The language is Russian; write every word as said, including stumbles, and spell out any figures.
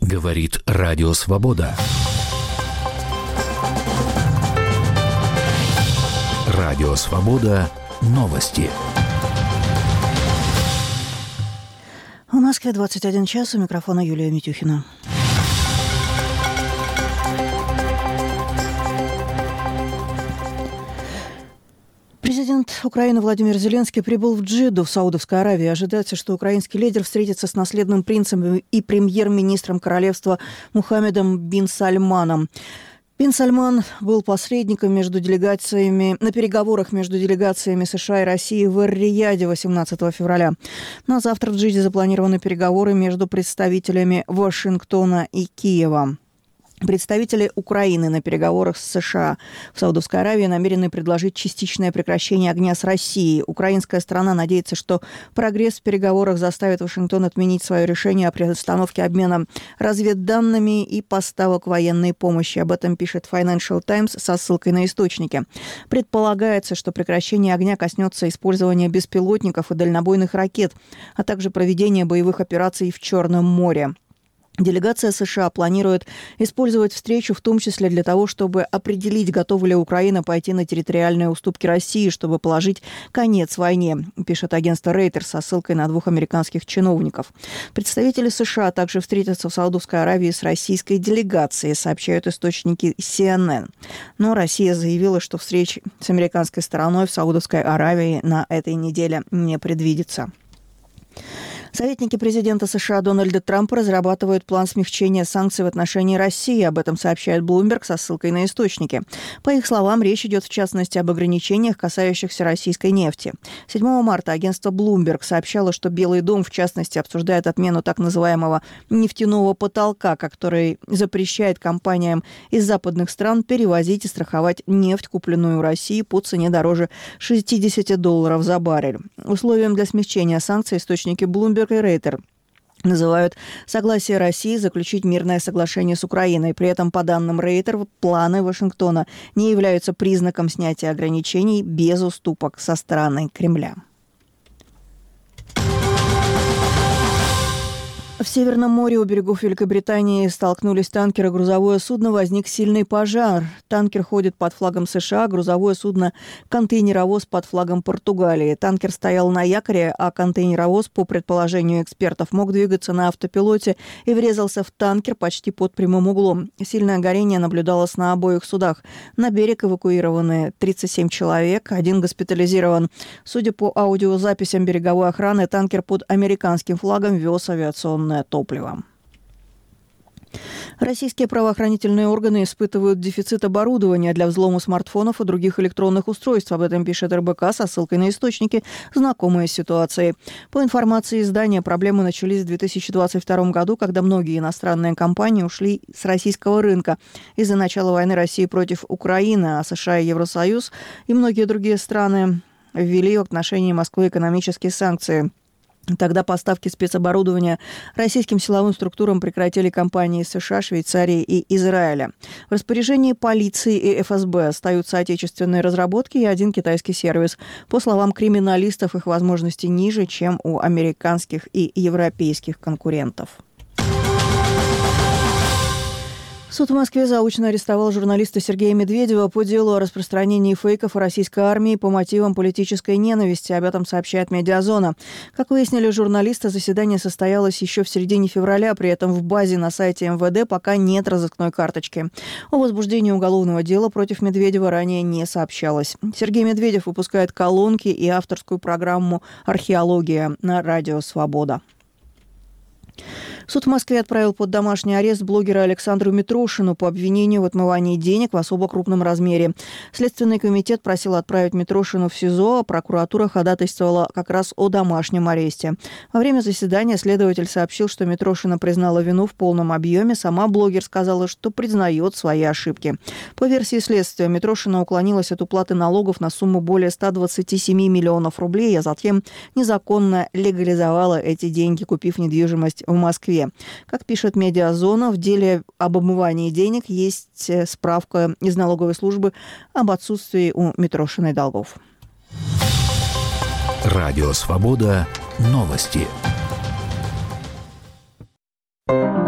Говорит Радио Свобода. Радио Свобода. Новости. В Москве двадцать один час. У микрофона Юлия Митюхина. Президент Украины Владимир Зеленский прибыл в Джидду в Саудовской Аравии. Ожидается, что украинский лидер встретится с наследным принцем и премьер-министром королевства Мухаммедом бин Сальманом. Бин Сальман был посредником между делегациями, на переговорах между делегациями США и России в Эр-Рияде восемнадцатого февраля. На завтра в Джидде запланированы переговоры между представителями Вашингтона и Киева. Представители Украины на переговорах с США в Саудовской Аравии намерены предложить частичное прекращение огня с Россией. Украинская сторона надеется, что прогресс в переговорах заставит Вашингтон отменить свое решение о приостановке обмена разведданными и поставок военной помощи. Об этом пишет Financial Times со ссылкой на источники. Предполагается, что прекращение огня коснется использования беспилотников и дальнобойных ракет, а также проведения боевых операций в Черном море. Делегация США планирует использовать встречу в том числе для того, чтобы определить, готова ли Украина пойти на территориальные уступки России, чтобы положить конец войне, пишет агентство Reuters со ссылкой на двух американских чиновников. Представители США также встретятся в Саудовской Аравии с российской делегацией, сообщают источники си эн эн. Но Россия заявила, что встреч с американской стороной в Саудовской Аравии на этой неделе не предвидится. Советники президента США Дональда Трампа разрабатывают план смягчения санкций в отношении России. Об этом сообщает Bloomberg со ссылкой на источники. По их словам, речь идет в частности об ограничениях, касающихся российской нефти. седьмого марта агентство Bloomberg сообщало, что Белый дом, в частности, обсуждает отмену так называемого нефтяного потолка, который запрещает компаниям из западных стран перевозить и страховать нефть, купленную в России, по цене дороже шестьдесят долларов за баррель. Условием для смягчения санкций источники Bloomberg и Рейтер называют согласие России заключить мирное соглашение с Украиной. При этом, по данным Рейтер, планы Вашингтона не являются признаком снятия ограничений без уступок со стороны Кремля. В Северном море у берегов Великобритании столкнулись танкер и грузовое судно, возник сильный пожар. Танкер ходит под флагом США, грузовое судно – контейнеровоз под флагом Португалии. Танкер стоял на якоре, а контейнеровоз, по предположению экспертов, мог двигаться на автопилоте и врезался в танкер почти под прямым углом. Сильное горение наблюдалось на обоих судах. На берег эвакуированы тридцать семь человек, один госпитализирован. Судя по аудиозаписям береговой охраны, танкер под американским флагом вез авиационное топливо. Российские правоохранительные органы испытывают дефицит оборудования для взлома смартфонов и других электронных устройств. Об этом пишет эр бэ ка со ссылкой на источники, знакомые с ситуацией. По информации издания, проблемы начались в две тысячи двадцать втором году, когда многие иностранные компании ушли с российского рынка из-за начала войны России против Украины, а США и Евросоюз и многие другие страны ввели в отношении Москвы экономические санкции. Тогда поставки спецоборудования российским силовым структурам прекратили компании США, Швейцарии и Израиля. В распоряжении полиции и эф эс бэ остаются отечественные разработки и один китайский сервис. По словам криминалистов, их возможности ниже, чем у американских и европейских конкурентов. Суд в Москве заочно арестовал журналиста Сергея Медведева по делу о распространении фейков о российской армии по мотивам политической ненависти. Об этом сообщает «Медиазона». Как выяснили журналисты, заседание состоялось еще в середине февраля. При этом в базе на сайте эм вэ дэ пока нет разыскной карточки. О возбуждении уголовного дела против Медведева ранее не сообщалось. Сергей Медведев выпускает колонки и авторскую программу «Археология» на Радио Свобода. Суд в Москве отправил под домашний арест блогера Александру Митрошину по обвинению в отмывании денег в особо крупном размере. Следственный комитет просил отправить Митрошину в СИЗО, а прокуратура ходатайствовала как раз о домашнем аресте. Во время заседания следователь сообщил, что Митрошина признала вину в полном объеме. Сама блогер сказала, что признает свои ошибки. По версии следствия, Митрошина уклонилась от уплаты налогов на сумму более ста двадцати семи миллионов рублей, а затем незаконно легализовала эти деньги, купив недвижимость в Москве. Как пишет «Медиазона», в деле об обмывании денег есть справка из налоговой службы об отсутствии у Митрошиной долгов. Радио Свобода. Новости.